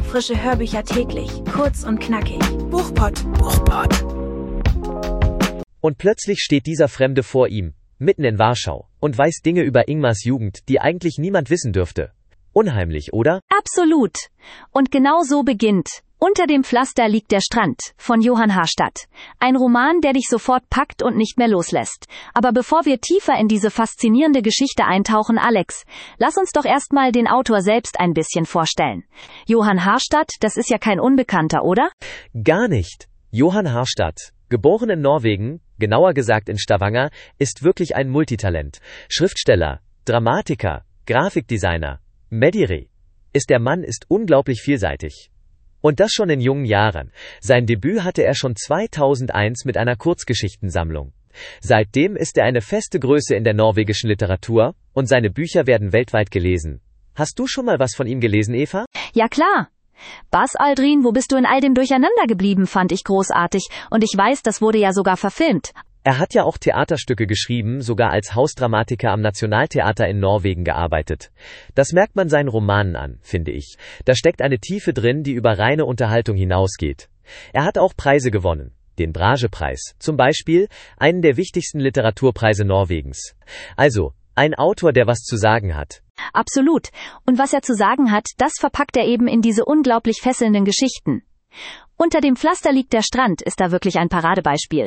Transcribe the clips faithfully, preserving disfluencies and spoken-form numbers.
Frische Hörbücher täglich, kurz und knackig. Buchpott. Buchpott. Und plötzlich steht dieser Fremde vor ihm, mitten in Warschau, und weiß Dinge über Ingmars Jugend, die eigentlich niemand wissen dürfte. Unheimlich, oder? Absolut. Und genau so beginnt Unter dem Pflaster liegt der Strand von Johann Harstad. Ein Roman, der dich sofort packt und nicht mehr loslässt. Aber bevor wir tiefer in diese faszinierende Geschichte eintauchen, Alex, lass uns doch erstmal den Autor selbst ein bisschen vorstellen. Johann Harstad, das ist ja kein Unbekannter, oder? Gar nicht. Johann Harstad, geboren in Norwegen, genauer gesagt in Stavanger, ist wirklich ein Multitalent. Schriftsteller, Dramatiker, Grafikdesigner, Mediri. Ist der Mann ist unglaublich vielseitig. Und das schon in jungen Jahren. Sein Debüt hatte er schon zweitausendeins mit einer Kurzgeschichtensammlung. Seitdem ist er eine feste Größe in der norwegischen Literatur und seine Bücher werden weltweit gelesen. Hast du schon mal was von ihm gelesen, Eva? Ja klar. Buzz Aldrin, wo bist du in all dem Durcheinander geblieben, fand ich großartig. Und ich weiß, das wurde ja sogar verfilmt. Er hat ja auch Theaterstücke geschrieben, sogar als Hausdramatiker am Nationaltheater in Norwegen gearbeitet. Das merkt man seinen Romanen an, finde ich. Da steckt eine Tiefe drin, die über reine Unterhaltung hinausgeht. Er hat auch Preise gewonnen. Den Bragepreis, zum Beispiel, einen der wichtigsten Literaturpreise Norwegens. Also, ein Autor, der was zu sagen hat. Absolut. Und was er zu sagen hat, das verpackt er eben in diese unglaublich fesselnden Geschichten. Unter dem Pflaster liegt der Strand ist da wirklich ein Paradebeispiel.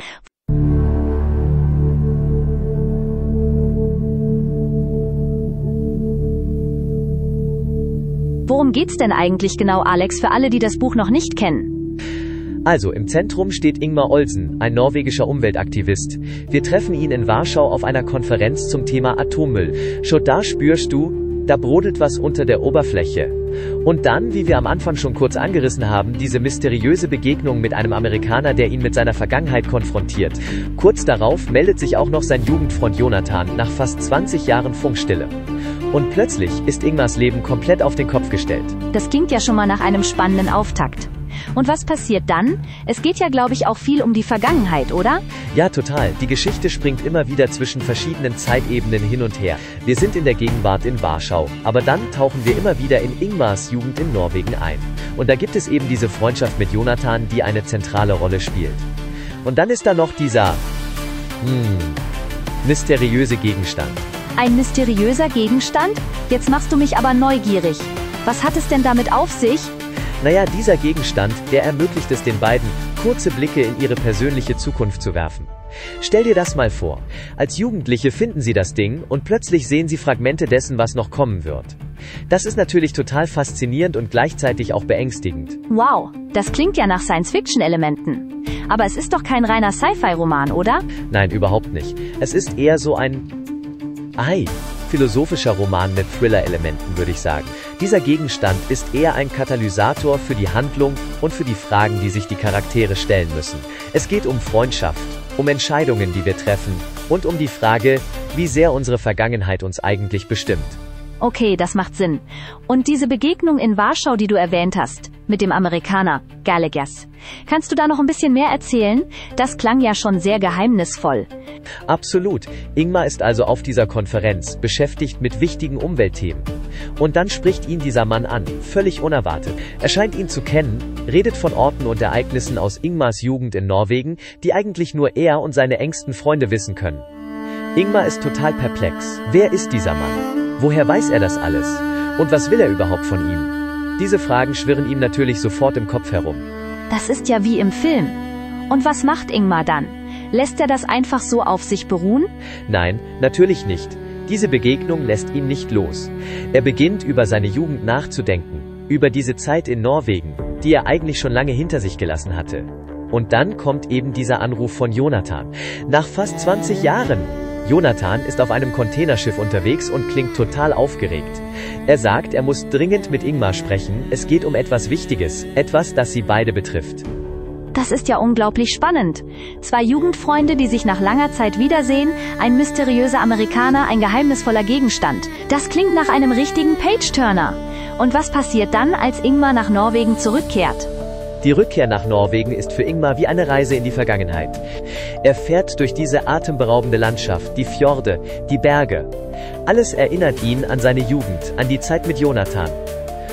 Worum geht's denn eigentlich genau, Alex, für alle, die das Buch noch nicht kennen? Also, im Zentrum steht Ingmar Olsen, ein norwegischer Umweltaktivist. Wir treffen ihn in Warschau auf einer Konferenz zum Thema Atommüll. Schon da spürst du, da brodelt was unter der Oberfläche. Und dann, wie wir am Anfang schon kurz angerissen haben, diese mysteriöse Begegnung mit einem Amerikaner, der ihn mit seiner Vergangenheit konfrontiert. Kurz darauf meldet sich auch noch sein Jugendfreund Jonathan nach fast zwanzig Jahren Funkstille. Und plötzlich ist Ingmars Leben komplett auf den Kopf gestellt. Das klingt ja schon mal nach einem spannenden Auftakt. Und was passiert dann? Es geht ja, glaube ich, auch viel um die Vergangenheit, oder? Ja, total. Die Geschichte springt immer wieder zwischen verschiedenen Zeitebenen hin und her. Wir sind in der Gegenwart in Warschau, aber dann tauchen wir immer wieder in Ingmars Jugend in Norwegen ein. Und da gibt es eben diese Freundschaft mit Jonathan, die eine zentrale Rolle spielt. Und dann ist da noch dieser, hm, mysteriöse Gegenstand. Ein mysteriöser Gegenstand? Jetzt machst du mich aber neugierig. Was hat es denn damit auf sich? Naja, dieser Gegenstand, der ermöglicht es den beiden, kurze Blicke in ihre persönliche Zukunft zu werfen. Stell dir das mal vor. Als Jugendliche finden sie das Ding und plötzlich sehen sie Fragmente dessen, was noch kommen wird. Das ist natürlich total faszinierend und gleichzeitig auch beängstigend. Wow, das klingt ja nach Science-Fiction-Elementen. Aber es ist doch kein reiner Sci-Fi-Roman, oder? Nein, überhaupt nicht. Es ist eher so ein Ei, philosophischer Roman mit Thriller-Elementen, würde ich sagen. Dieser Gegenstand ist eher ein Katalysator für die Handlung und für die Fragen, die sich die Charaktere stellen müssen. Es geht um Freundschaft, um Entscheidungen, die wir treffen und um die Frage, wie sehr unsere Vergangenheit uns eigentlich bestimmt. Okay, das macht Sinn. Und diese Begegnung in Warschau, die du erwähnt hast, mit dem Amerikaner, Gallagher. Kannst du da noch ein bisschen mehr erzählen? Das klang ja schon sehr geheimnisvoll. Absolut. Ingmar ist also auf dieser Konferenz, beschäftigt mit wichtigen Umweltthemen. Und dann spricht ihn dieser Mann an, völlig unerwartet. Er scheint ihn zu kennen, redet von Orten und Ereignissen aus Ingmars Jugend in Norwegen, die eigentlich nur er und seine engsten Freunde wissen können. Ingmar ist total perplex. Wer ist dieser Mann? Woher weiß er das alles? Und was will er überhaupt von ihm? Diese Fragen schwirren ihm natürlich sofort im Kopf herum. Das ist ja wie im Film. Und was macht Ingmar dann? Lässt er das einfach so auf sich beruhen? Nein, natürlich nicht. Diese Begegnung lässt ihn nicht los. Er beginnt über seine Jugend nachzudenken, über diese Zeit in Norwegen, die er eigentlich schon lange hinter sich gelassen hatte. Und dann kommt eben dieser Anruf von Jonathan. Nach fast zwanzig Jahren. Jonathan ist auf einem Containerschiff unterwegs und klingt total aufgeregt. Er sagt, er muss dringend mit Ingmar sprechen, es geht um etwas Wichtiges, etwas, das sie beide betrifft. Das ist ja unglaublich spannend. Zwei Jugendfreunde, die sich nach langer Zeit wiedersehen, ein mysteriöser Amerikaner, ein geheimnisvoller Gegenstand. Das klingt nach einem richtigen Page-Turner. Und was passiert dann, als Ingmar nach Norwegen zurückkehrt? Die Rückkehr nach Norwegen ist für Ingmar wie eine Reise in die Vergangenheit. Er fährt durch diese atemberaubende Landschaft, die Fjorde, die Berge. Alles erinnert ihn an seine Jugend, an die Zeit mit Jonathan.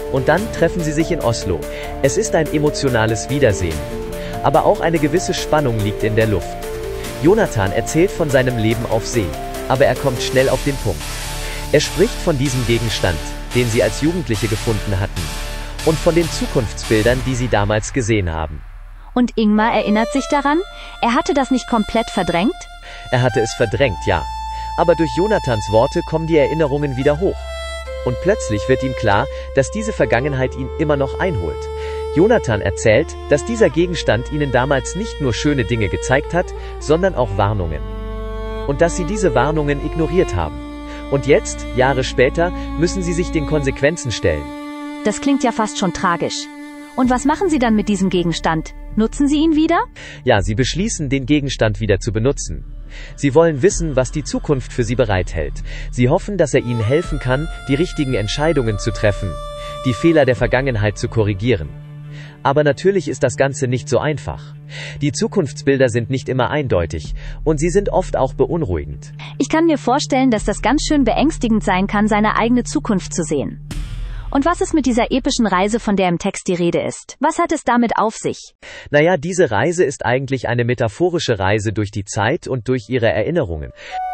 Und dann treffen sie sich in Oslo. Es ist ein emotionales Wiedersehen. Aber auch eine gewisse Spannung liegt in der Luft. Jonathan erzählt von seinem Leben auf See, aber er kommt schnell auf den Punkt. Er spricht von diesem Gegenstand, den sie als Jugendliche gefunden hatten, und von den Zukunftsbildern, die sie damals gesehen haben. Und Ingmar erinnert sich daran? Er hatte das nicht komplett verdrängt? Er hatte es verdrängt, ja. Aber durch Jonathans Worte kommen die Erinnerungen wieder hoch. Und plötzlich wird ihm klar, dass diese Vergangenheit ihn immer noch einholt. Jonathan erzählt, dass dieser Gegenstand ihnen damals nicht nur schöne Dinge gezeigt hat, sondern auch Warnungen. Und dass sie diese Warnungen ignoriert haben. Und jetzt, Jahre später, müssen sie sich den Konsequenzen stellen. Das klingt ja fast schon tragisch. Und was machen Sie dann mit diesem Gegenstand? Nutzen Sie ihn wieder? Ja, sie beschließen, den Gegenstand wieder zu benutzen. Sie wollen wissen, was die Zukunft für sie bereithält. Sie hoffen, dass er ihnen helfen kann, die richtigen Entscheidungen zu treffen, die Fehler der Vergangenheit zu korrigieren. Aber natürlich ist das Ganze nicht so einfach. Die Zukunftsbilder sind nicht immer eindeutig und sie sind oft auch beunruhigend. Ich kann mir vorstellen, dass das ganz schön beängstigend sein kann, seine eigene Zukunft zu sehen. Und was ist mit dieser epischen Reise, von der im Text die Rede ist? Was hat es damit auf sich? Naja, diese Reise ist eigentlich eine metaphorische Reise durch die Zeit und durch ihre Erinnerungen.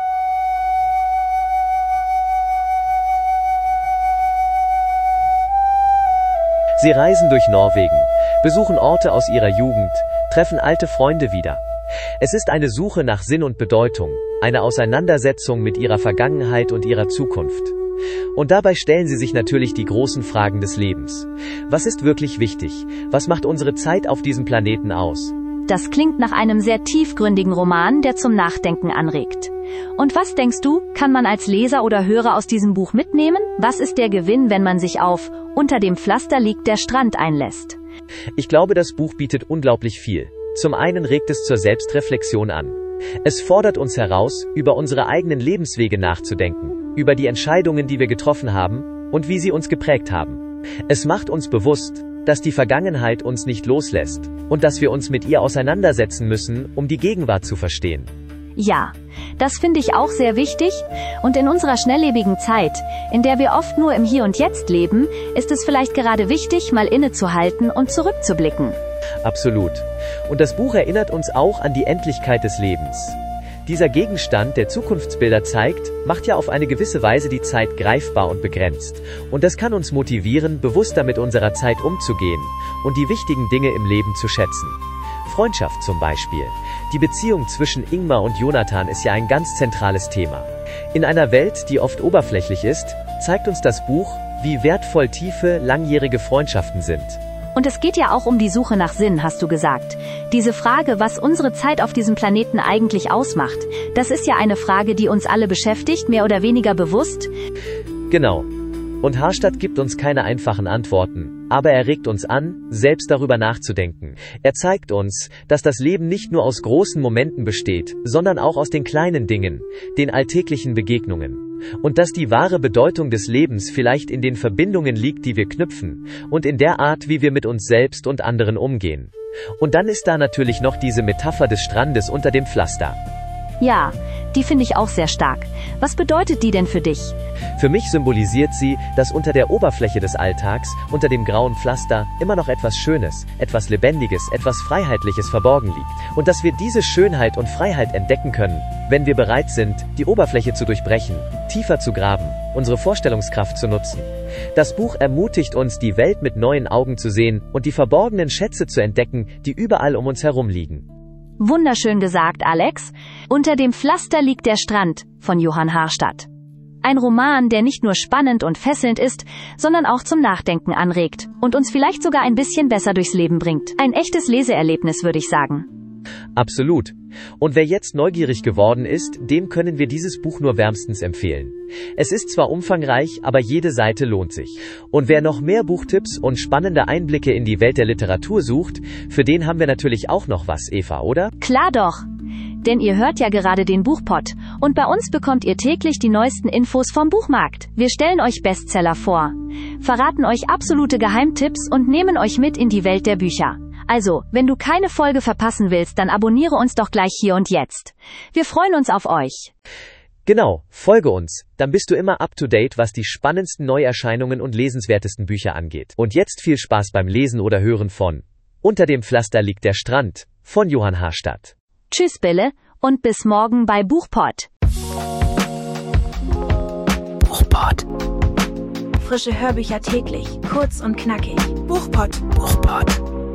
Sie reisen durch Norwegen, besuchen Orte aus ihrer Jugend, treffen alte Freunde wieder. Es ist eine Suche nach Sinn und Bedeutung, eine Auseinandersetzung mit ihrer Vergangenheit und ihrer Zukunft. Und dabei stellen sie sich natürlich die großen Fragen des Lebens. Was ist wirklich wichtig? Was macht unsere Zeit auf diesem Planeten aus? Das klingt nach einem sehr tiefgründigen Roman, der zum Nachdenken anregt. Und was denkst du, kann man als Leser oder Hörer aus diesem Buch mitnehmen? Was ist der Gewinn, wenn man sich auf "Unter dem Pflaster liegt der Strand" einlässt? Ich glaube, das Buch bietet unglaublich viel. Zum einen regt es zur Selbstreflexion an. Es fordert uns heraus, über unsere eigenen Lebenswege nachzudenken, über die Entscheidungen, die wir getroffen haben und wie sie uns geprägt haben. Es macht uns bewusst, dass die Vergangenheit uns nicht loslässt und dass wir uns mit ihr auseinandersetzen müssen, um die Gegenwart zu verstehen. Ja, das finde ich auch sehr wichtig. Und in unserer schnelllebigen Zeit, in der wir oft nur im Hier und Jetzt leben, ist es vielleicht gerade wichtig, mal innezuhalten und zurückzublicken. Absolut. Und das Buch erinnert uns auch an die Endlichkeit des Lebens. Dieser Gegenstand, der Zukunftsbilder zeigt, macht ja auf eine gewisse Weise die Zeit greifbar und begrenzt. Und das kann uns motivieren, bewusster mit unserer Zeit umzugehen und die wichtigen Dinge im Leben zu schätzen. Freundschaft zum Beispiel. Die Beziehung zwischen Ingmar und Jonathan ist ja ein ganz zentrales Thema. In einer Welt, die oft oberflächlich ist, zeigt uns das Buch, wie wertvoll tiefe, langjährige Freundschaften sind. Und es geht ja auch um die Suche nach Sinn, hast du gesagt. Diese Frage, was unsere Zeit auf diesem Planeten eigentlich ausmacht, das ist ja eine Frage, die uns alle beschäftigt, mehr oder weniger bewusst. Genau. Und Harstadt gibt uns keine einfachen Antworten, aber er regt uns an, selbst darüber nachzudenken. Er zeigt uns, dass das Leben nicht nur aus großen Momenten besteht, sondern auch aus den kleinen Dingen, den alltäglichen Begegnungen. Und dass die wahre Bedeutung des Lebens vielleicht in den Verbindungen liegt, die wir knüpfen, und in der Art, wie wir mit uns selbst und anderen umgehen. Und dann ist da natürlich noch diese Metapher des Strandes unter dem Pflaster. Ja, die finde ich auch sehr stark. Was bedeutet die denn für dich? Für mich symbolisiert sie, dass unter der Oberfläche des Alltags, unter dem grauen Pflaster, immer noch etwas Schönes, etwas Lebendiges, etwas Freiheitliches verborgen liegt. Und dass wir diese Schönheit und Freiheit entdecken können, wenn wir bereit sind, die Oberfläche zu durchbrechen, tiefer zu graben, unsere Vorstellungskraft zu nutzen. Das Buch ermutigt uns, die Welt mit neuen Augen zu sehen und die verborgenen Schätze zu entdecken, die überall um uns herum liegen. Wunderschön gesagt, Alex. Unter dem Pflaster liegt der Strand von Johann Harstadt. Ein Roman, der nicht nur spannend und fesselnd ist, sondern auch zum Nachdenken anregt und uns vielleicht sogar ein bisschen besser durchs Leben bringt. Ein echtes Leseerlebnis, würde ich sagen. Absolut. Und wer jetzt neugierig geworden ist, dem können wir dieses Buch nur wärmstens empfehlen. Es ist zwar umfangreich, aber jede Seite lohnt sich. Und wer noch mehr Buchtipps und spannende Einblicke in die Welt der Literatur sucht, für den haben wir natürlich auch noch was, Eva, oder? Klar doch. Denn ihr hört ja gerade den Buchpott. Und bei uns bekommt ihr täglich die neuesten Infos vom Buchmarkt. Wir stellen euch Bestseller vor, verraten euch absolute Geheimtipps und nehmen euch mit in die Welt der Bücher. Also, wenn du keine Folge verpassen willst, dann abonniere uns doch gleich hier und jetzt. Wir freuen uns auf euch. Genau, folge uns, dann bist du immer up to date, was die spannendsten Neuerscheinungen und lesenswertesten Bücher angeht. Und jetzt viel Spaß beim Lesen oder Hören von Unter dem Pflaster liegt der Strand von Johann Harstadt. Tschüss Bille und bis morgen bei Buchpod. Buchpod. Frische Hörbücher täglich, kurz und knackig. Buchpod. Buchpod.